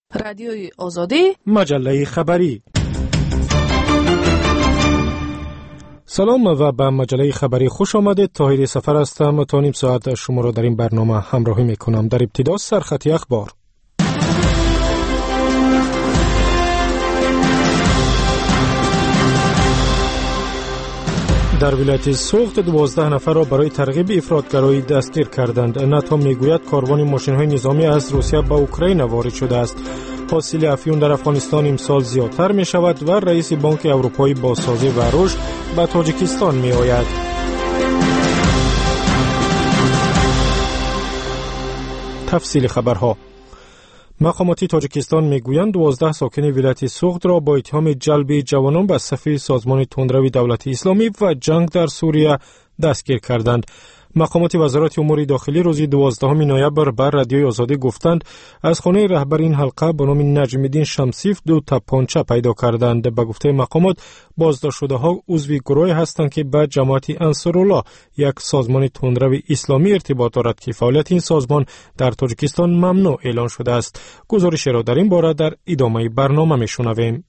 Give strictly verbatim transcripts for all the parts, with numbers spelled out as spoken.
رادیوی آزادی، مجله خبری. سلام و به مجله خبری خوش آمدید. طاهر سفر هستم. تا نیم ساعت شما را در این برنامه همراهی می کنم. در ابتدا سرخط اخبار. در ولایت سوخت دوازده نفر را برای ترغیب افراطگرایی دستگیر کردند. ناتو میگوید کاروان ماشین‌های نظامی از روسیه به اوکراین وارد شده است. حاصل افیون در افغانستان امسال زیادتر می شود و رئیس بانک اروپایی بازسازی و رشد به تاجیکستان می آید. تفصیل خبرها. مقامات تاجیکستان میگویند دوازده ساکن ولایت سوخت را با اتهام جلب جوانان به صف سازمان تندروی دولت اسلامی و جنگ در سوریه دستگیر کردند. مقامات وزارت امور داخلی روز دوازدهم نوامبر بر رادیوی آزادی گفتند از خانه رهبر این حلقه به نام نجم الدین شمسیف دو تپانچه پیدا کردند. به گفته مقامات بازداشت شده ها عضو گروهی هستند که به جماعت انصارالله، یک سازمان تندرو اسلامی ارتباط دارد که فعالیت این سازمان در تاجیکستان ممنوع اعلان شده است. گزارش را در این باره در ادامه برنامه میشنویم.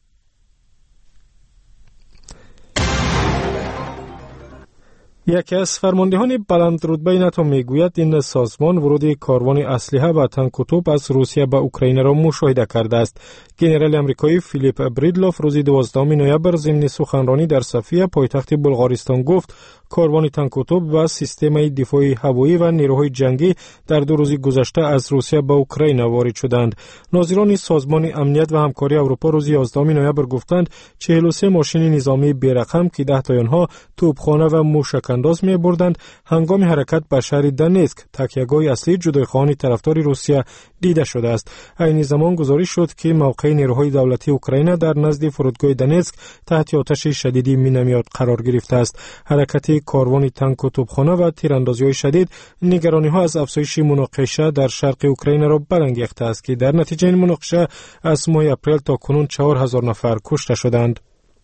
یکی از فرماندهان بلند رتبه ناتو میگوید این سازمان ورود کاروان اسلحه و تانک و توپ از روسیه به اوکراین را مشاهده کرده است. ژنرال آمریکایی فیلیپ بریدلوف روز دوازدهم نوامبر ضمن سخنرانی در صفیه پایتخت بلغارستان گفت کاروان تانک و توپ و سیستم دفاع هوایی و نیروهای جنگی در دو روز گذشته از روسیه به اوکراین وارد شدند. ناظران سازمان امنیت و همکاری اروپا روز یازدهم نوامبر گفتند چهل و سه ماشین نظامی بی‌رقم که ده تا آنها توپخانه و موشک انداز می بردند هنگام حرکت به شهر دنیسک، تکیهگاه اصلی جدایخواهان طرفدار روسیه، دیده شده است. این زمان گزارش شد که موقع نیروهای دولتی اوکراین در نزد فرودگاه دنیسک تحت آتش شدیدی مینومیات قرار گرفته است. حرکت کاروان تانک و توپخانه و تیراندازی‌های شدید نگرانی‌ها از افزایش مناقشه در شرق اوکراین را برانگیخته است که در نتیجه این مناقشه از ماه اپریل تا کنون چهار هزار نفر کشته شدند.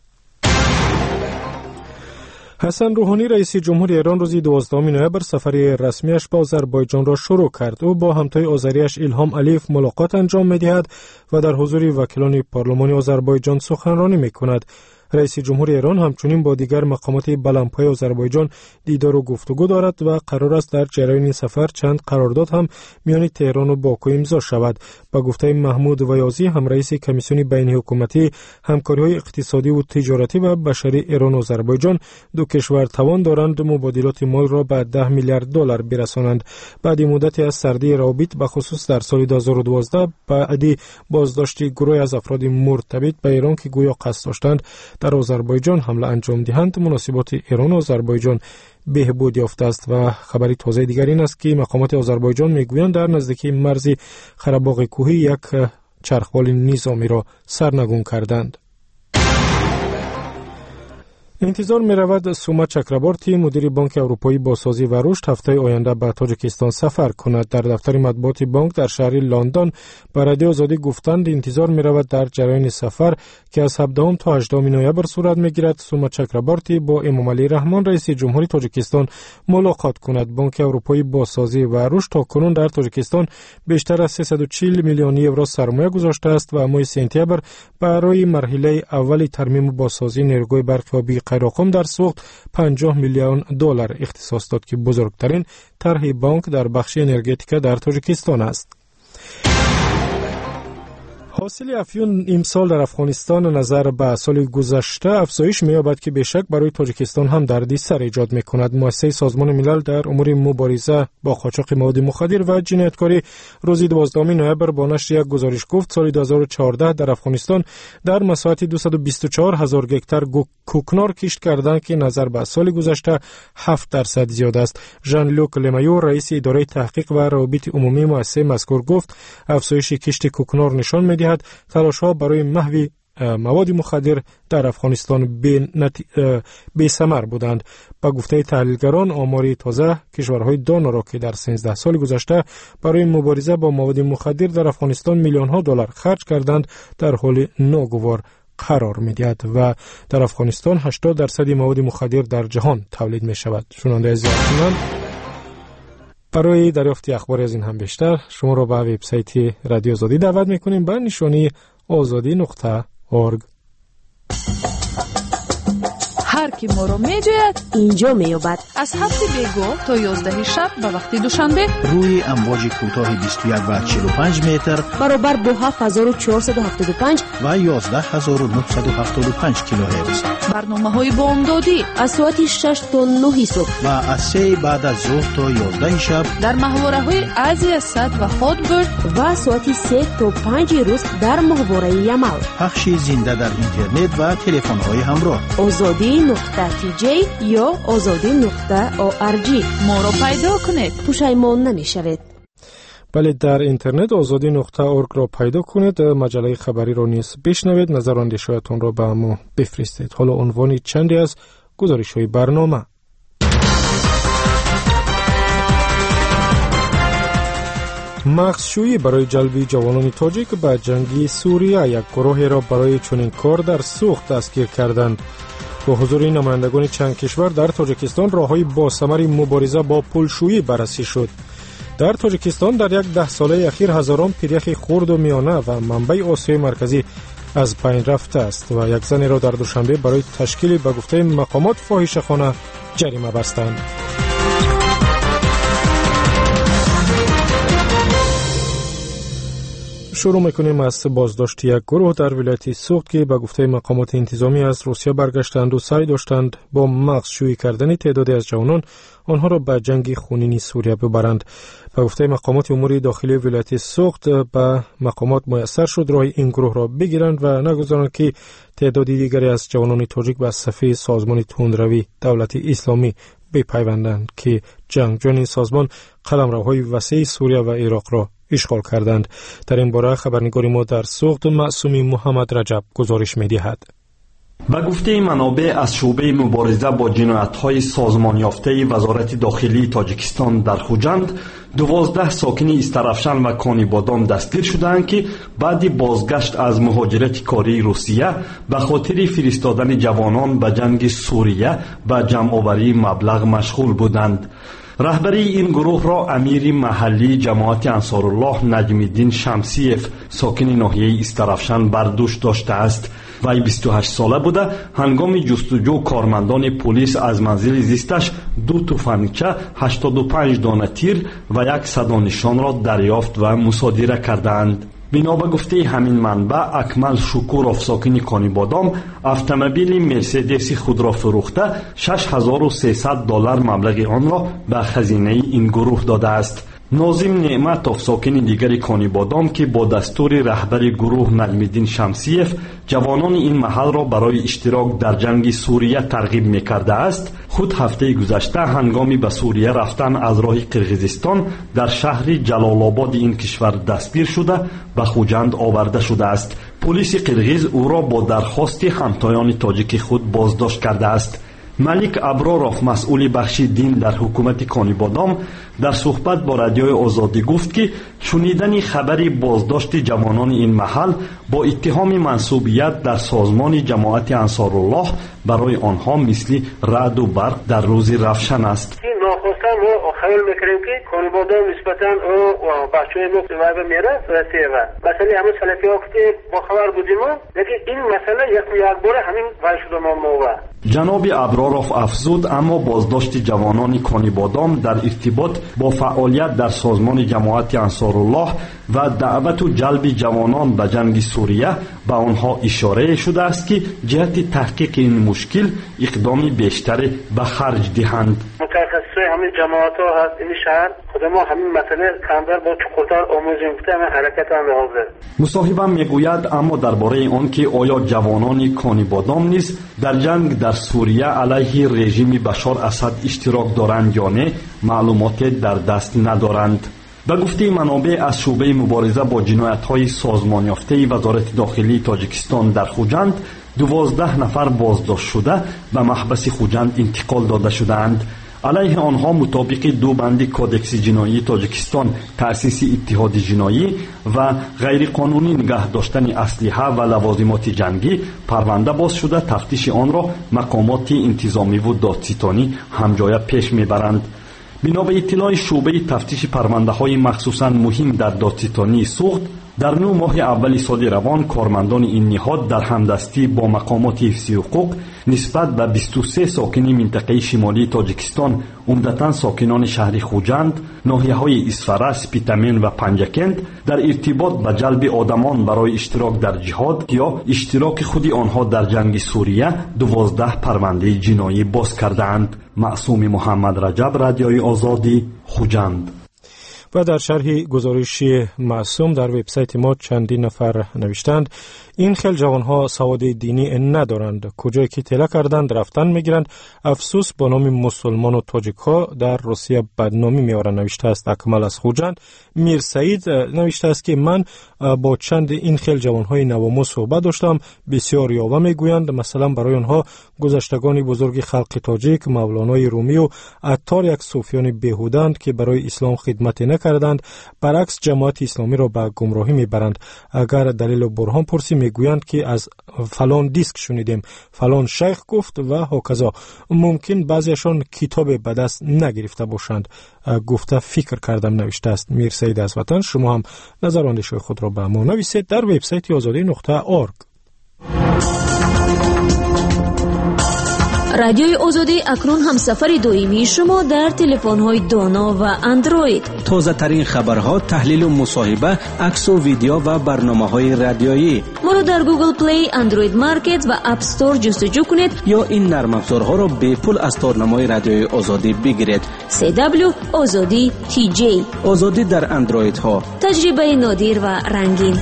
حسن روحانی رئیس جمهوری ایران روز دوازدهم نوامبر سفر رسمیش به آذربایجان را شروع کرد. او با همتای آذریش ایلهام علیف ملاقات انجام می‌دهد و در حضور وکیلان پارلمانی آذربایجان سخنرانی می‌کند. رئیس جمهوری ایران همچنین با دیگر مقامات بلندپای آذربایجان دیدار و گفتگو دارد و قرار است در جریان این سفر چند قرارداد هم میان تهران و باکو امضا شود. با گفته محمود ویازی هم رئیس کمیسیون بین حکومتی همکاری‌های اقتصادی و تجارتی و بشری ایران و آذربایجان دو کشور توان دارند مبادلات مال را به ده میلیارد دلار برسانند. بعد مدتی از سردی روابط به خصوص در سال دو هزار و دوازده بعد بازداشت گروه از افراد مرتبط به ایران که گویا قصد داشتند در آذربایجان حمله انجام دهند مناسبات ایران و آذربایجان بهبود یافته است. و خبری تازه دیگر این است که مقامات آذربایجان میگویند در نزدیکی مرز قره‌باغ کوهی یک چرخوال نظامی را سرنگون کردند. انتظار می رود سوما چکربورتی مدیر بانک اروپایی بازسازی و رشد هفته آینده به تاجیکستان سفر کند. در دفتر مطبوعات بانک در شهر لندن به رادیو آزادی گفتند انتظار می رود در جریان سفر که از هفدهم تا هجدهم نوامبر صورت می گیرد سوما چکربورتی با امام علی رحمان رئیس جمهوری تاجیکستان ملاقات کند. بانک اروپایی بازسازی و رشد تا کنون در تاجیکستان بیشتر از سیصد و چهل میلیون یورو سرمایه گذاشته است و ماه سپتامبر برای مرحله اول ترمیم بازسازی نیروگاه برقیابی قیراقم در سوخت پنجاه میلیون دلار اختصاص داد که بزرگترین طرح بانک در بخش انرژتیک در تاجیکستان است. حاصل افیون امسال در افغانستان نظر به سال گذشته افزایش می‌یابد که بیشک برای تاجیکستان هم دردسر ایجاد می‌کند. مؤسسه سازمان ملل در امور مبارزه با قاچاق مواد مخدر و جنایتکاری روز دوازدهم نوامبر با نشر یک گزارش گفت سال دو هزار و چهارده در افغانستان در مساحت دویست و بیست و چهار هزار گکتار کوکنار کشت کردند که نظر به سال گذشته هفت درصد زیاد است. ژان لوک لمایو رئیس اداره تحقیق و روابط عمومی مؤسسه مذکور گفت افزایش کشت کوکنار نشان می‌دهد تلاش‌ها برای محو مواد مخدر در افغانستان بی ثمر بودند. با گفته تحلیلگران آمار تازه کشورهای دانا را که در سیزده سال گذشته برای مبارزه با مواد مخدر در افغانستان میلیون ها دلار خرج کردند در حال ناگوار قرار می‌دهد و در افغانستان هشتاد درصد مواد مخدر در جهان تولید می‌شود. شنونده عزیز برای دریافت اخبار از این هم بیشتر شما را به وبسایت رادیو آزادی دعوت میکنیم به نشانی آزادی نقطه اورگ. هر کی ما رو میجوید اینجا میابد. از هفت بیگو تا یازده شب به وقت دوشنبه روی امواج کوتاه بیست و یک و چهل و پنج متر برابر با هفت هزار و چهارصد و هفتاد و پنج و یازده هزار و نهصد و هفتاد و پنج کیلوهرتز. برنامه های بامدادی از ساعت شش تا نه صبح و از سه بعد از ظهر تا یازده شب در محوره های ازی صد و هاتبرد و ساعت سه تا پنج روز در محوره یمل. پخش زنده در اینترنت و تلفن های همراه. آزادی نقطه تی جی یا آزادی نقطه او ار جی. ما رو پیدا کنید، پشیمان نمیشوید. بله، در اینترنت آزادی نقطه اورگ را پیدا کنید. مجله خبری را نیز بشنوید. نظر و اندیشه‌تان را به ما بفرستید. حالا عنوان چندی از گزارش‌های برنامه. مغزشویی برای جلب جوانان تاجیک به جنگ سوریه. یک گروهی را برای چنین کار در سوخت دستگیر کردند. با حضور نمایندگان چند کشور در تاجیکستان راههای باثمر مبارزه با پولشویی بررسی شد. در تاجیکستان در یک ده ساله اخیر هزاران پیریخ خرد و میانه و منبع آسیای مرکزی از بین رفته است و یک زنی را در دوشنبه برای تشکیل به گفته مقامات فاحشه‌خانه جریمه بستند. شروع میکنیم از بازداشت یک گروه در ولایت سوخت که به گفته مقامات انتظامی از روسیه برگشتند و سعی داشتند با مغزشویی کردن تعدادی از جوانان آنها را به جنگ خونین سوریه ببرند. به گفته مقامات امور داخلی ولایت سوخت به مقامات میسر شد راه این گروه را بگیرند و نگذارند که تعدادی دیگری از جوانان تاجیک به صف سازمان تندروی دولت اسلامی بپیوندند که جنگجویان این سازمان قلمروهای وسیع سوریه و عراق را اشغال کردند. در این باره خبرنگار ما در سوخت معصومی محمد رجب گزارش می‌دهد. به گفته منابع از شعبه مبارزه با جنایت‌های سازمان یافته وزارت داخلی تاجیکستان در خوجند دوازده ساکن استرافشان و کانیبادان دستگیر شدند که بعد بازگشت از مهاجرت کاری روسیه به خاطر فرستادن جوانان به جنگ سوریه و جمع‌آوری مبلغ مشغول بودند. رهبری این گروه را امیر محلی جماعت انصارالله نجم الدین شمسیف ساکن ناحیه استرافشان بر دوش داشته است. وی بیست و هشت ساله بوده. هنگام جستجو کارمندان پلیس از منزل زیستش دو تفنگچه، هشتاد و پنج دانه تیر و یک صدانشان را دریافت و مصادره کردند. بنا به گفته همین منبع اکمل شکوروف ساکن کانیبادام اتومبیل مرسدس خود را فروخته شش هزار و سیصد دلار مبلغ آن را به خزینه این گروه داده است. ناظم نعمتوف ساکن دیگر کانیبادام که با دستور رهبر گروه نجم الدین شمسیف جوانان این محل را برای اشتراک در جنگ سوریه ترغیب می‌کرده است، خود هفته گذشته هنگامی به سوریه رفتن از راه قرقیزستان در شهر جلال آباد این کشور دستگیر شده به خوجند آورده شده است. پلیس قرقیز او را با درخواست همتایان تاجیک خود بازداشت کرده است. ملک ابراروف مسئول بخش دین در حکومت کانیبادام در صحبت با رادیوی آزادی گفت که شنیدن خبر بازداشت جوانان این محل با اتهام منسوبیت در سازمان جماعت انصارالله برای آنها مثل رعد و برق در روز رفشن است. ناخواستن و خیال میکنیم که کانیبادام نسبتاً او بچه‌های ما سوابه میره و سیوه مثلا همه سلفی ها که با خبر بودیم لیکن این مسئله یک یک باره همین وای شده ما موه. جناب ابراروف افزود اما بازداشت جوانان کانیبادام در ارتباط با فعالیت در سازمان جماعت انصارالله و دعوت و جلب جوانان به جنگ سوریه به آنها اشاره شده است که جهت تحقیق این مشکل اقدامی بیشتر به خرج دهند. متخصصای همین جماعت ها هست این شهر خود ما همین مسئله کمتر با چقدر آموزش می‌کنیم همین حرکت هم حاضر. مصاحبم میگوید اما درباره آن که آیا جوانان کانیبادام نیز در جنگ در سوریه علیه رژیم بشار اسد اشتراک دارند یا نه معلومات در دست ندارند. به گفته منابع از شعبه مبارزه با جنایت‌های سازمان یافته وزارت داخلی تاجیکستان در خوجند دوازده نفر بازداشت شده به محبس خوجند انتقال داده شدند. علیه آنها مطابق دو بند کودکس جنایی تاجیکستان تأسیس اتحاد جنایی و غیر قانونی نگه داشتن اسلحه و لوازمات جنگی پرونده باز شده تفتیش آن را مقامات انتظامی و دادستانی همجایه پیش میبرند. بنا به اطلاع شعبه تفتیش پرونده‌های مخصوصاً مهم در دادستانی سوخت، در نو ماه اول سال روان کارمندان این نهاد در همدستی با مقامات حفظی حقوق نسبت به بیست و سه ساکن منطقه شمالی تاجیکستان، عمدتاً ساکنان شهر خوجند، ناحیه‌های اسفره، سپیتامن و پنجکند، در ارتباط به جلب آدمان برای اشتراک در جهاد یا اشتراک خود آنها در جنگ سوریه دوازده پرونده جنایی باز کردند. معصوم محمد رجب، رادیوی آزادی، خوجند. و در شرح گزارشی معصوم در وبسایت ما چندین نفر نوشتند این خیل جوانها سواد دینی ندارند، کجایی که تله کردند رفتن میگیرند، افسوس با نام مسلمان و تاجیک ها در روسیه بدنامی میارند. نوشته است اکمل از خوجند. میر سعید نوشته است که من با چند این خیل جوانهای نوامو صحبت داشتم، بسیار یاوه میگویند مثلا برای آنها گذشتگان بزرگ خلق تاجیک مولانای رومی و عطار یک صوفیان بیهودند که برای اسلام خدمت نکردند، برعکس جماعت اسلامی را به گمراهی میبرند. اگر دلیل و برهان پرسی میگویند که از فلان دیسک شنیدیم، فلان شیخ گفت و هکذا. ممکن بعضیشان کتاب به دست نگرفته باشند. گفته فکر کردم. نوشته است میر سعید از وطن. شما هم نظر و اندیشه خود را به ما نویسید در وبسایت آزادی نقطه اورگ. رادیوی آزادی اکنون هم سفر دائمی شما در تلفن‌های دانا و اندروید. تازه ترین خبرها، تحلیل و مصاحبه، عکس و ویدیو و برنامه‌های رادیویی. ما را در گوگل پلی، اندروید مارکت و اپ استور جستجو کنید یا این نرم افزارها را به پول از تارنمای رادیوی آزادی بگیرید. سی دبلیو آزادی تی جی. آزادی در اندروید ها. تجربه نادر و رنگین.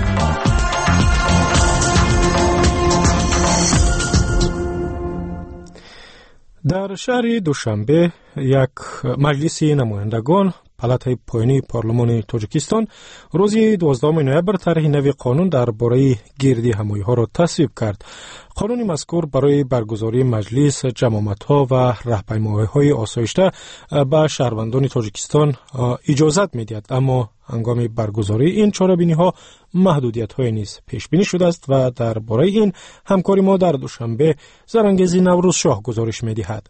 در شهر دوشنبه یک مجلس نمایندگان پالاتای پایینی پارلمان تاجیکستان روز دوازدهم نوامبر طرح نوی قانون درباره گردی همایی ها را تصویب کرد. قانون مذکور برای برگزاری مجلس، جماعت‌ها و راهپیمایی‌های آسایشته به شهروندان تاجیکستان اجازت می‌دهد، اما هنگام برگزاری این چاره‌بینی‌ها محدودیت‌های نیز پیش بینی شده است و درباره این همکاری ما در دوشنبه زرانگیزی نوروز شاه گزارش می‌دهد.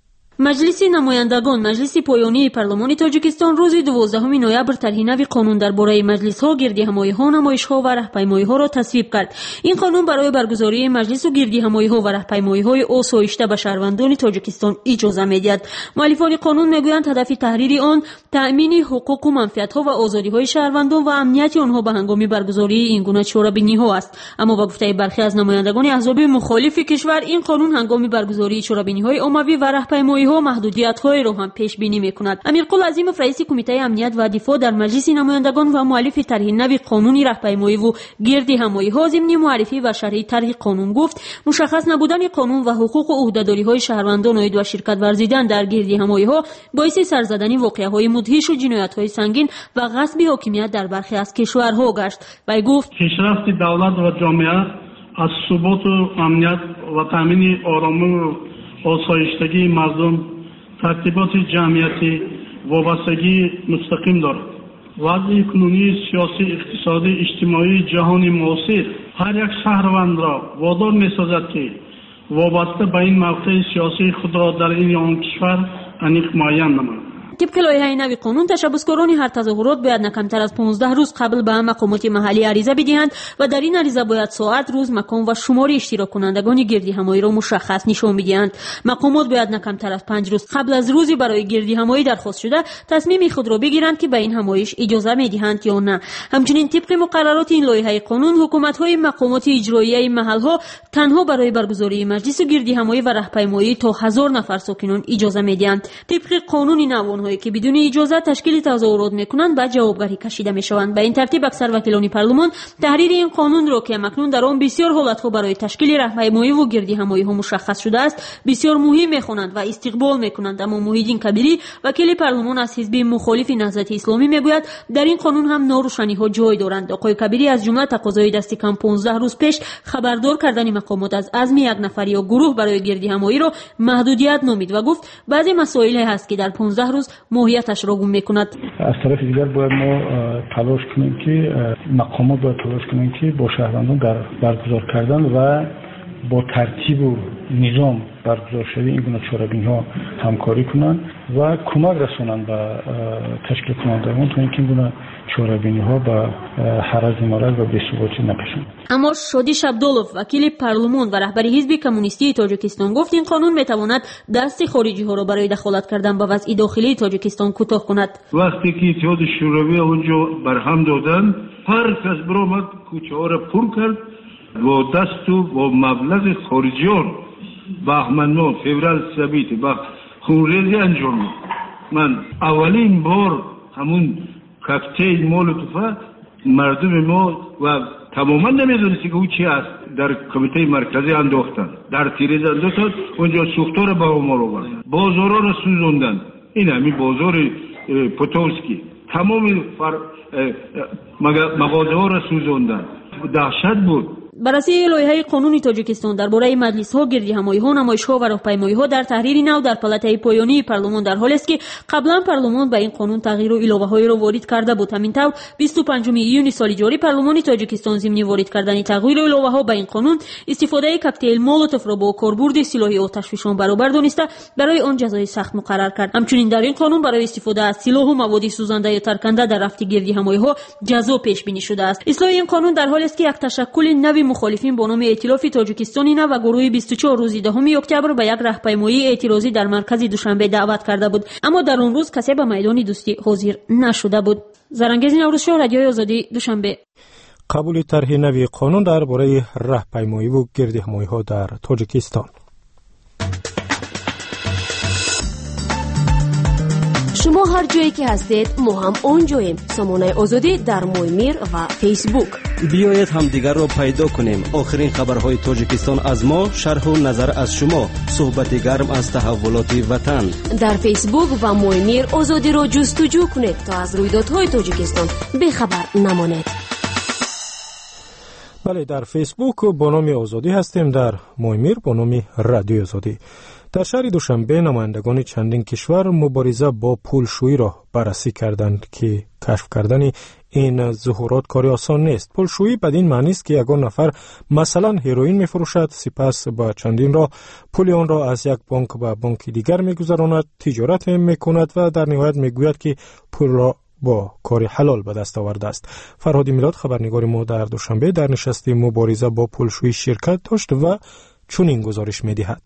مجلس نمایندگان مجلس پایانی پارلمان تاجیکستان روز دوازدهم نوامبر طرح نوی قانون درباره مجلس‌ها، گردی‌همایی‌ها، نمایش‌ها و راهپیمایی‌ها را تصویب کرد. این قانون برای برگزاری مجلس و گردی‌همایی‌ها و راهپیمایی‌های آسایشته به شهروندان تاجیکستان اجازه می‌دهد. مؤلفان قانون می‌گویند هدف تحریر آن تأمین حقوق و منفعت‌ها و آزادی‌های شهروندان و امنیت آنها به هنگام برگزاری این گونه چاره‌بینی‌ها است. اما با گفته برخی از نمایندگان احزاب مخالف کشور، این قانون هنگام برگزاری چاره‌بینی‌های عمومی و راهپیمایی‌ها محدودیت‌های را هم پیش بینی می‌کند. امیرقل عظیمов رئیس کمیته امنیت و دفاع در مجلس نمایندگان و مؤلف طرح نوی قانونی راهپیمایی و گردی‌همایی‌ها ضمن معرفی و شرح طرح قانون گفت مشخص نبودن قانون و حقوق و عهده‌داری‌های شهروندان عاید و شرکت ورزیدن در گردی‌همایی‌ها باعث سرزدن واقعه‌های مدهش و جنایت‌های سنگین و غصب حاکمیت در برخی از کشورها گشت. و گفت پیشرفت دولت و جامعه از ثبات و امنیت و تامین آرامش و آسایشتگی مردم، ترتیبات جمعیتی وابستگی مستقیم دارد. وضع کنونی سیاسی، اقتصادی، اجتماعی جهان معاصر هر یک شهروند را وادار می‌سازد که وابسته به این موقع سیاسی خود را در این آن کشور انیق معین نماید. طبق لایحه نوی قانون تشبثکاران هر تظاهرات باید نه کمتر از پانزده روز قبل به مقامات محلی عریضه بدهند و در این عریضه باید ساعت، روز، مکان و شمار اشتراک کنندگان گردی‌همایی را مشخص نشان بدهند. مقامات باید نه کمتر از پنج روز قبل از روزی برای گردی‌همایی درخواست شده تصمیم خود را بگیرند که به این همایش اجازه میدهند یا نه. همچنین طبق مقررات این لایحه قانون حکومت‌های مقامات اجرایی محل‌ها تنها برای برگزاری مجلس و گردی‌همایی و راهپیمایی تا هزار نفر ساکنان اجازه میدهند. طبق قانون نوان‌ها که بدون اجازه تشکیل تظاهرات میکنند به جوابگری کشیده میشوند. به این ترتیب اکثر وکیلان پارلمان تحریر این قانون را که اکنون در آن بسیار حالت‌ها برای تشکیل راهپیمایی و گردی‌همایی‌ها مشخص شده است بسیار مهم میخوانند و استقبال میکنند. اما محیدین کبیری وکیل پارلمان از حزب مخالف نهضت اسلامی میگوید در این قانون هم ناروشنی‌ها جای دارند. آقای کبیری از جمله تقاضای دست کم پانزده روز پیش خبردار کردن مقامات از عزم یک نفر یا گروه برای گردی‌همایی را محدودیت نامید و گفت بعضی مسائل هست که در پانزده روز ماهیتش را گم میکند. از طرف دیگر باید ما تلاش کنیم که مقامات باید تلاش کنیم که با شهروندان در برگزار کردن و با ترتیب و نظام برگزار شده این گونه چاره‌بینی ها همکاری کنند و کمک رسونند به تشکیل کنندگان تا اینکه این گونه چاره‌بینی ها به حرج مرض و بی‌ثباتی نکشند. اما شادیش عبدالله وکیل پارلمان و رهبر حزب کمونیستی تاجیکستان گفت این قانون میتواند دست خارجی ها را برای دخالت کردن به وضع داخلی تاجیکستان کوتاه کند. وقتی که اتحاد شوروی اونجا برهم دادن هر کس برآمد کوچه ها را پر کرد با دست و با مبلغ خارجیان بهمن‌ماه فوریه ثابت با خونریزی انجام داد. من اولین بار همون کاکتیل مولوتوف مردم ما و تماما نمیدونستی که او چی است در کمیته مرکزی انداختن، در تیریز انداختن، اونجا سوختار به آمار آوردن، بازارها را سوزوندن. این همین بازار پوتوسکی تمام مغازه ها را سوزوندن. دهشت بود. بررسی لایحه قانون تاجیکستان درباره مجلس‌ها، گردهمایی‌ها، نمایش‌ها و راهپیمایی‌ها در تحریر نو در پالاتای پایانی پارلمان در حالی است که قبلا پارلمان به این قانون تغییر و علاوه‌هایی را وارد کرده بود. همین طور بیست و پنجم ایون سال جاری پارلمان تاجیکستان ضمن وارد کردن تغییر و علاوه‌ها به این قانون استفاده کاکتیل مولوتوف را با کاربرد سلاح آتشفشان برابر دانسته برای آن جزای سخت مقرر کرد. همچنین در این قانون برای استفاده از سلاح و مواد سوزنده یا ترکننده در رفت گردهمایی‌ها جزا پیش بینی شده است. اصلاح این قانون در حالی است که یک تشکل نوی مخالفین با نام ائتلاف تاجیکستانی نو و گروه بیست و چهار روز دهم اکتبر به یک راهپیمایی اعتراضی در مرکز دوشنبه دعوت کرده بود، اما در آن روز کسی به میدان دوستی حاضر نشده بود. زرانگیز نوروزشاه، رادیوی آزادی، دوشنبه. قبول طرح نوی قانون درباره راهپیمایی و گردهمایی‌ها در تاجیکستان. شما هر جایی که هستید ما هم اونجاییم. سامانه آزادی در مویمیر و فیسبوک. بیایید همدیگر را پیدا کنیم. آخرین خبرهای تاجیکستان از ما، شرح و نظر از شما، صحبت گرم از تحولات وطن. در فیسبوک و مویمیر آزادی را جستجو کنید تا از رویدادهای تاجیکستان بخبر نمانید. بله، در فیسبوک با نام آزادی هستیم، در مویمیر با نام رادیو آزادی. در شهر دوشنبه نمایندگان چندین کشور مبارزه با پولشویی را بررسی کردند که کشف کردن این ظهورات کاری آسان نیست. پولشویی بدین معنی است که یگان نفر مثلا هیروئین می‌فروشد، سپس با چندین راه پول آن را از یک بانک به بانک دیگر می‌گذراند، تجارت می‌کند و در نهایت می‌گوید که پول را با کار حلال به دست آورده است. فرهاد میلاد خبرنگار ما در دوشنبه در نشست مبارزه با پولشویی شرکت داشت و چنین گزارش می‌دهد.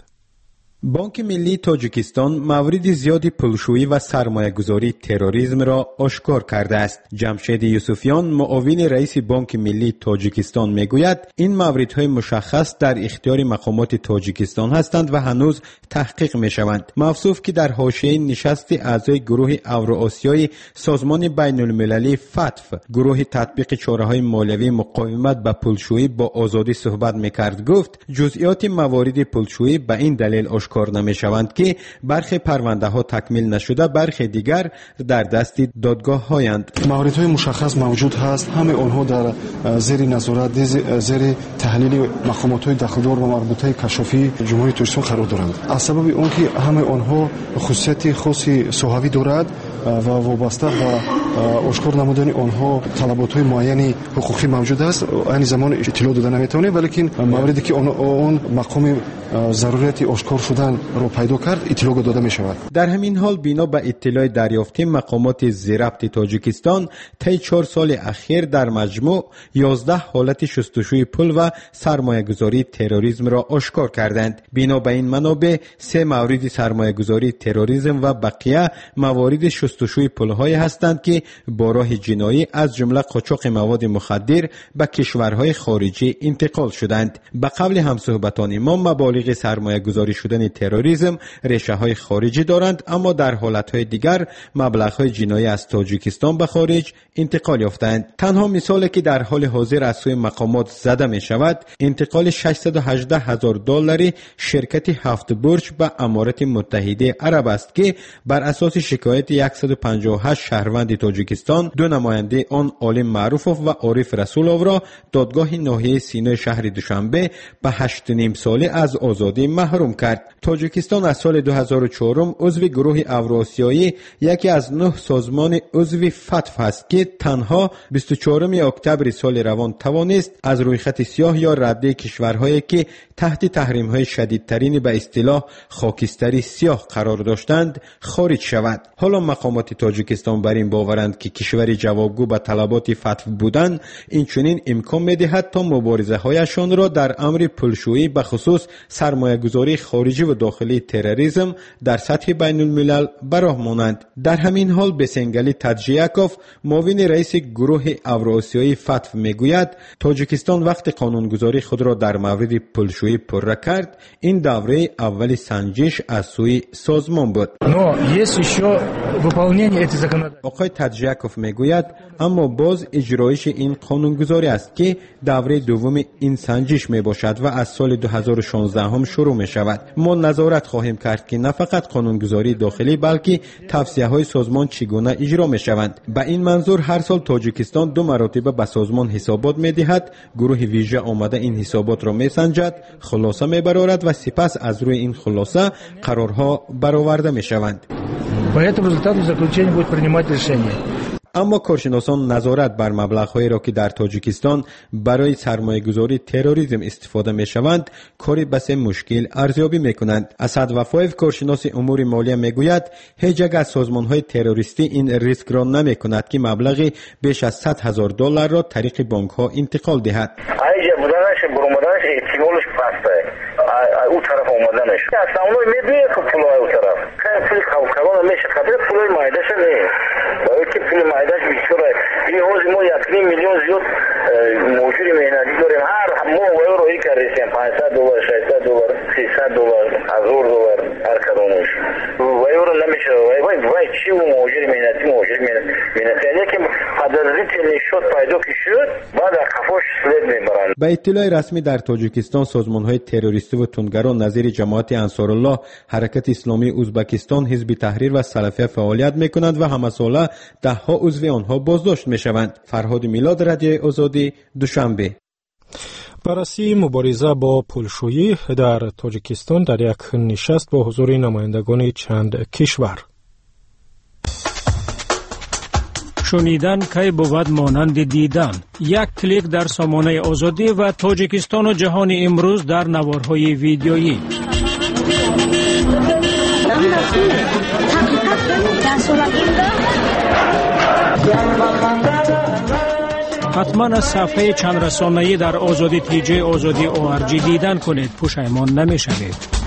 بانک ملی تاجیکستان موارد زیادی پولشویی و سرمایه‌گذاری تروریسم را آشکار کرده است. جمشید یوسفیان، معاون رئیس بانک ملی تاجیکستان میگوید این مواردهای مشخص در اختیار مقامات تاجیکستان هستند و هنوز تحقیق میشوند. موصوف که در حاشیه نشست اعضای گروه اوراسیای سازمان بین المللی فتف گروه تطبیق چاره‌های مالیوی مقاومت به پولشویی با آزادی صحبت میکرد، گفت جزئیات موارد پولشویی به این دلیل آشکار کار نمی شوند که برخی پرونده ها تکمیل نشده، برخی دیگر در دست دادگاه هایند. موارد های مشخص موجود هست، همه آنها در زیر نظارت، زیر تحلیل مقامات های دخلدار و مربوطه کشافی جمهوری تاجیکستان قرار دارند. از سبب اون که همه آنها خصوصیت خاصی صحوی دارد و وابسته به آشکار نمودن آنها طلبات های معینی حقوقی موجود است، این زمان اطلاع داده نمیتونه، ولیکن مواردی که اون, اون مقام ضرورت آشکار شدن رو پیدا کرد اطلاع داده می شود. در همین حال بنا به اطلاع دریافتی مقامات ضبط تاجیکستان طی چهار سال اخیر در مجموع یازده حالت شستشوی پول و سرمایه‌گذاری تروریسم را آشکار کردند. بنا به این منابع سه مورد سرمایه‌گذاری تروریسم و بقیه موارد شستشوی پول‌های هستند که با راه جنایی از جمله قاچاق مواد مخدر به کشورهای خارجی انتقال شدند. به قول همصحبتان ما مبالغ سرمایه‌گذاری شدن تروریسم ریشه های خارجی دارند، اما در حالت های دیگر مبلغ های جنایی از تاجیکستان به خارج انتقال یافتند. تنها مثالی که در حال حاضر از سوی مقامات زده می شود انتقال ششصد و هجده هزار دلار شرکت هفت برج به امارات متحده عرب است که بر اساس شکایت صد و پنجاه و هشت شهروند تاجیکستان تاجیکستان دو نماینده آن عالم معروفوف و عارف رسولوف را دادگاه ناحیه سینای شهر دوشنبه به هشت و نیم ساله از آزادی محروم کرد. تاجیکستان از سال دو هزار و چهار عضو گروه اوراسیایی، یکی از نه سازمان عضو فتف است که تنها بیست و چهارم اکتبر سال روان توانست از روی خط سیاه یا رده کشورهایی که تحت تحریم‌های شدیدترین به اصطلاح خاکستری سیاه قرار داشتند خارج شود. حالا مقامات تاجیکستان بر این باورند که کشوری جوابگو به طلبات فتح بودن اینچنین امکان می‌دهد تا مبارزه‌هایشان را در امر پولشویی به خصوص سرمایه‌گذاری خارجی و داخلی تروریسم در سطح بین الملل براه مانند. در همین حال بسنگلی تاجیاکوف معاون رئیس گروه اوراسیایی فتح میگوید تاجیکستان وقت قانونگذاری خود را در مورد پولشویی پره کرد، این دوره اولی سنجش از سوی سازمان بود. آقای تاجیاکوف میگوید اما باز اجرایش این قانونگذاری است که دوره دوم این سنجش می باشد و از سال دو هزار و شانزده هم شروع می شود. ما نظارت خواهیم کرد که نه فقط قانونگذاری داخلی بلکه توصیه های سازمان چگونه اجرا می شوند. به این منظور هر سال تاجیکستان دو مرتبه به سازمان حسابات می دهد. گروه ویژه آمده این حسابات را می سنجد، خلاصه می برآورد و سپس از روی این خلاصه قرارها برآورده می شوند. اما کارشناسان نظارت بر مبلغ‌هایی را که در تاجیکستان برای سرمایه‌گذاری تروریسم استفاده می‌شوند کاری بس مشکل ارزیابی می‌کنند. اسد وفایف کارشناس امور مالی می‌گوید هیچ یک از سازمان‌های تروریستی این ریسک را نمی‌کند که مبلغ بیش از صد هزار دلار را طریق بانک‌ها انتقال دهد. احتمالش پسته او طرف آمدنش اصلا اونو میدونه که پولای او طرف پول کلان میشه خاطر پولای مایدش نه باید که پول مایدش بیشتره. این روز ما یک میلیون زیاد موجود مهنتی داریم، هر ما وای روی کردیم پانصد دلار ششصد دلار سیصد دلار هزار دلار هر کدومش وای رو نمیشه. وای وای وای چی و موجود مهنتی موجود مهنتی یعنی که قدرتی نشد پیدا که شد بعد خفاش سلب میبرن. به اطلاع رسمی در تاجیکستان سازمان‌های تروریستی و تندگران نظیر جماعت انصارالله، حرکت اسلامی ازبکستان، حزب تحریر و سلفیه فعالیت می‌کنند و همساله ده‌ها عضو آنها بازداشت می‌شوند. فرهاد میلاد، رادیو آزادی، دوشنبه. بررسی مبارزه با پولشویی در تاجیکستان در یک نشست با حضور نمایندگان چند کشور. شنیدن کی بود مانند دیدن. یک کلیک در سامانه آزادی و تاجیکستان و جهان امروز در نوارهای ویدیویی. حتما از صفحه چند رسانه‌ای در آزادی تیجی آزادی او ار جی دیدن کنید، پشیمان نمی‌شوید.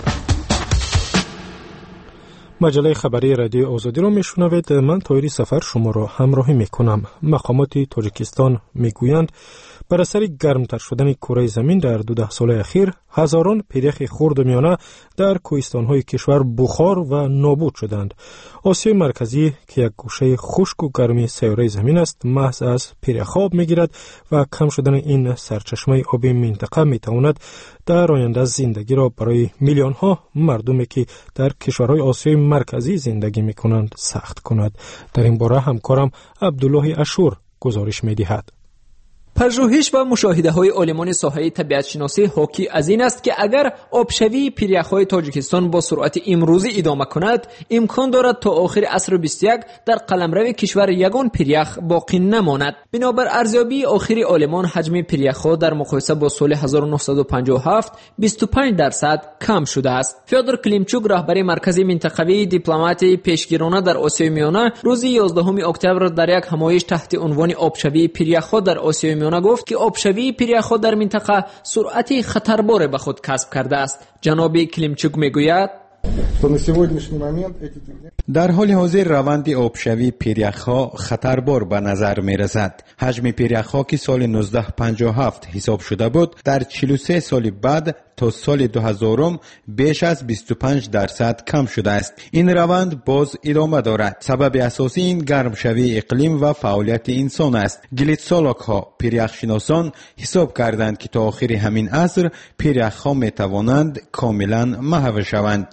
مجله خبری رادیو آزادی را میشنوید. من طاهری سفر شما را همراهی میکنم. مقامات تاجیکستان میگویند بر اثر گرمتر شدن کره زمین در دو ده سال اخیر هزاران پیرخ خرد و میانه در کوهستان‌های کشور بخار و نابود شدند. آسیای مرکزی که یک گوشه خشک و گرمی سیاره زمین است محض از پیرخ آب میگیرد و کم شدن این سرچشمه آبی منطقه میتواند در آینده زندگی را برای میلیون ها مردمی که در کشورهای آسیای مرکزی زندگی میکنند سخت کند. در این باره همکارم عبدالله اشور گزارش میدهد. پژوهش و مشاهده‌های عالمان ساحه طبیعت‌شناسی حاکی از این است که اگر آبشوی پیرخ‌های تاجیکستان با سرعت امروزی ادامه کند، امکان دارد تا آخر عصر بیست و یک در قلمرو کشور یگان پیرخ باقی نماند. بنابر ارزیابی آخری عالمان، حجم پیرخ‌ها در مقایسه با سال هزار و نهصد و پنجاه و هفت بیست و پنج درصد کم شده است. فیودور کلیمچوک، رهبر مرکز منطقوی دیپلمات پیشگیرانه در آسیای میانه، روز یازدهم اکتبر در یک همایش تحت عنوان آبشوی پیرخ‌ها در آسیای میانه گفت که آبشوی پیرخ‌ها در منطقه سرعت خطربار به خود کسب کرده است. جناب کلیمچوک میگوید در حال حاضر روند آبشوی پیرخ‌ها خطربار به نظر می رسد. حجم پیرخ‌ها که سال نوزده پنجاه و هفت حساب شده بود در چهل و سه سال بعد تا سال دو هزار بیش از بیست و پنج درصد کم شده است. این روند باز ادامه دارد. سبب اساسی این گرمشوی اقلیم و فعالیت انسان است. گلیتسولوگ ها، پیریخشناسان حساب کردند که تا آخر همین عصر پیریخ ها می توانند کاملا محو شوند.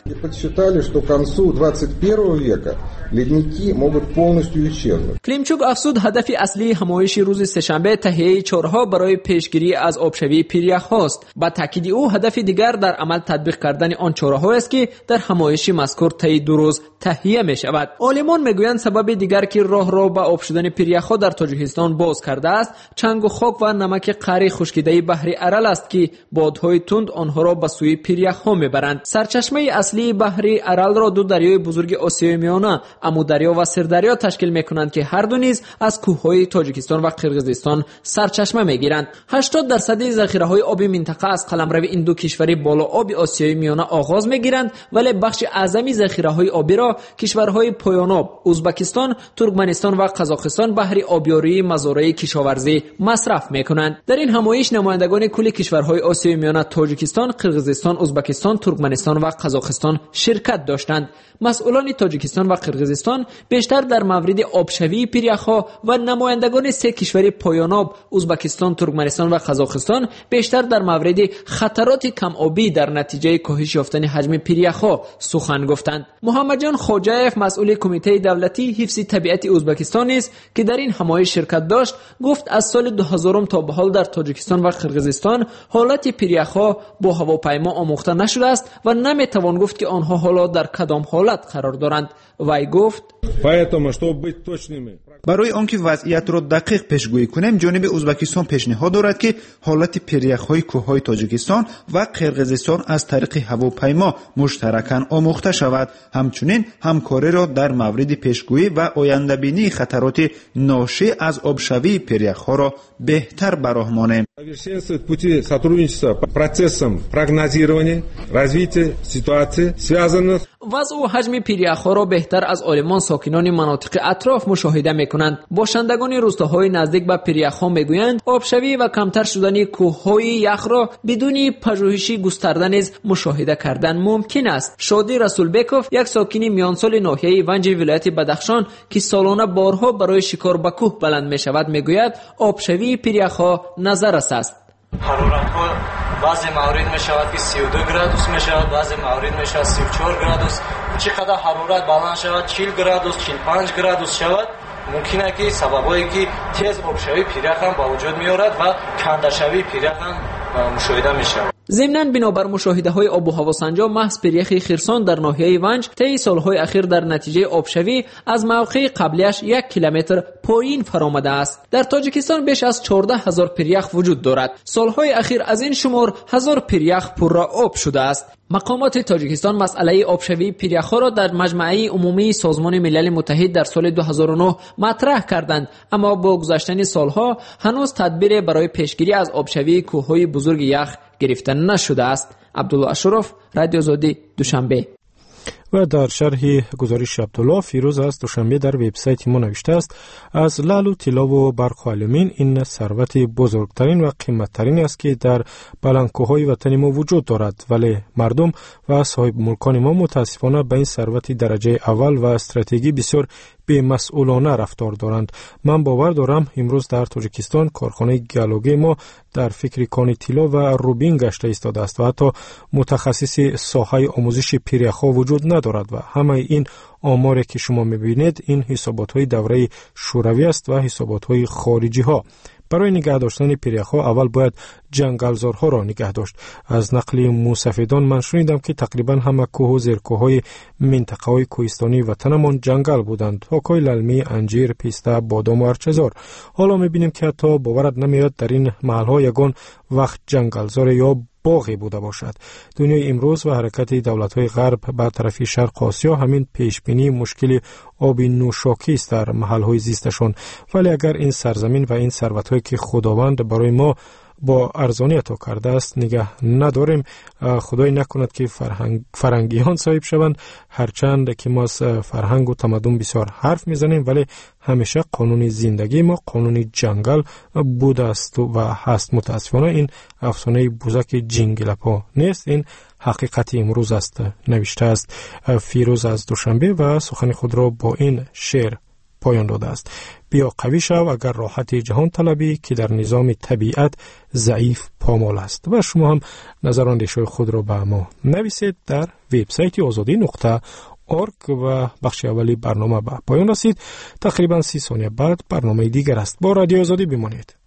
کلیمچوک افزود هدف اصلی همایش روز سه‌شنبه تهیه چاره‌ها برای پیشگیری از آبشوی پیریخ هاست. با تاکید او هدف دیگر در عمل تطبیق کردن آن چاره‌ها است که در همایش مذکور طی دو روز تهیه می شود. عالمان میگویند سبب دیگر که راه را به آب شدن پیریخ ها در تاجیکستان باز کرده است چنگ و خاک و نمک قاری خشکیده بحر ارل است که بادهای تند آنها را به سوی پیریخ ها میبرند. سرچشمه اصلی بحر ارل را دو دریای بزرگ آسیای میانه امودریا و سردریا تشکیل میکنند که هر دو نیز از کوههای تاجیکستان و قرقیزستان سرچشمه میگیرند. هشتاد درصد ذخیره های آبی منطقه از قلمرو این دو کشور بالا آب آسیای میانه آغاز میگیرند، ولی بخش اعظمی ذخیره های آبی را کشورهای پایان‌آب ازبکستان، ترکمنستان و قزاقستان بهره آبیاری مزارع کشاورزی مصرف میکنند. در این همایش نمایندگان کل کشورهای آسیای میانه تاجیکستان، قرقیزستان، ازبکستان، ترکمنستان و قزاقستان شرکت داشتند. مسئولان تاجیکستان و قرقیزستان بیشتر در مورد آبشوی پیریخ‌ها و نمایندگان سه کشور پایان‌آب ازبکستان، ترکمنستان و قزاقستان بیشتر در مورد خطرات کم آبی در نتیجه کاهش یافتن حجم پیریخ‌ها سخن گفتند. محمد جان خوجایف مسئول کمیته دولتی حفظ طبیعت ازبکستان است که در این همایش شرکت داشت گفت از سال دو هزار تا به حال در تاجیکستان و قرقیزستان حالت پیریخ‌ها با هواپیما آموخته نشده است و نمیتوان گفت که آنها حالا در کدام حالت قرار دارند. وی گفت برای آنکه وضعیت را دقیق پیشگویی کنیم جانب ازبکستان پیشنهاد دارد که حالت پیریخ‌های کوههای تاجیکستان و قرقیزستان از طریق هواپیما مشترکاً آموخته شود. همچنین همکاری را در مورد پیشگویی و آینده‌بینی خطرات ناشی از آبشوی پیریخ‌ها را بهتر براهمانیم. وضع و حجم پیریخ‌ها را بهتر از عالمان ساکنان مناطق اطراف مشاهده می‌کنند. باشندگان روستاهای نزدیک به پیریخ‌ها می‌گویند آبشوی و کمتر شدن کوه‌های یخ را بدون پژوهشی گسترده نیز مشاهده کردن ممکن است. شادی رسولبکوف یک ساکن میانسال ناحیه ونج ولایت بدخشان که سالانه بارها برای شکار به کوه بلند می‌شود می‌گوید آبشوی پیریخ‌ها نظررس است. حرارت‌ها بعضی موارد می‌شود که سی و دو گرادوس می‌شود، بعضی موارد می‌شود سی و چهار گرادوس. چقدر حرارت بلند شود چهل گرادوس چهل و پنج گرادوس شود ممکنه که سببایی که تیز آبشوی پیریخ هم با وجود می‌آورد و کندشوی پیریخ هم مشاهده می‌شود. ضمناً بنابر مشاهده‌های آب و هوا سنجا محض پیریخ خرسان در ناحیه ونج طی سال‌های اخیر در نتیجه آبشوی از موقع قبلیش یک کیلومتر پایین فرآمده است. در تاجیکستان بیش از چهارده هزار پیریخ وجود دارد. سال‌های اخیر از این شمار هزار پیریخ پر آب شده است. مقامات تاجیکستان مسئله آبشوی پیریخ‌ها را در مجمع عمومی سازمان ملل متحد در سال دو هزار و نه مطرح کردند، اما با گذشتن سالها هنوز تدبیر برای پیشگیری از آبشوی کوههای بزرگ یخ گرفته نشده است. عبدالله اشرف، رادیو آزادی، دوشنبه. و در شرح گزارش عبدالله فیروز از دوشنبه در وبسایت ما نوشته است از لعل و طلا و برق و آلومین این ثروت بزرگترین و قیمتترین است که در بلندکوه‌های وطن ما وجود دارد، ولی مردم و صاحب ملکان ما متاسفانه به این ثروت درجه اول و استراتژی بسیار بی‌مسئولانه رفتار دارند. من باور دارم امروز در تاجیکستان کارخانه گیالوگی ما در فکر کان طلا و روبین گشته ایستاده است و حتی متخصص ساحه آموزش پیریخ‌ها وجود ندارد و همه این آماری که شما می‌بینید این حسابات‌های دوره شوروی است و حسابات‌های خارجی ها. برای نگه داشتن پیریخ‌ها اول باید جنگلزارها را نگه داشت. از نقل موسفیدان من شنیدم که تقریبا همه کوه و زیرکوه‌های منطقه‌های کوهستانی وطنمان جنگل بودند. هاکای للمی، انجیر، پیسته، بادام و هرچزار. حالا می‌بینیم که حتی باورت نمیاد در این محل‌ها یگان وقت جنگلزار یا باغی بوده باشد. دنیای امروز و حرکت دولت‌های غرب به طرف شرق آسیا همین پیشبینی مشکل آب نوشاکی است در محل‌های زیستشان. ولی اگر این سرزمین و این ثروت‌هایی که خداوند برای ما با ارزانی عطا کرده است نگه نداریم. خدای نکند که فرهنگ فرنگیان صاحب شوند، هرچند که ما از فرهنگ و تمدن بسیار حرف میزنیم ولی همیشه قانون زندگی ما قانون جنگل بوده است و هست. متاسفانه این افسانه بوزک جنگلپا نیست، این حقیقت امروز است. نوشته است فیروز از دوشنبه و سخن خود را با این شعر پایان داده است. بیا قوی شو اگر راحت جهان طلبی که در نظام طبیعت ضعیف پامال است. و شما هم نظر اندیشه خود را به ما نویسید در وبسایت آزادی نقطه اورگ و بخش اولی برنامه به پایان رسید. تقریبا سی ثانیه بعد برنامه دیگر است. با رادیو آزادی بمانید.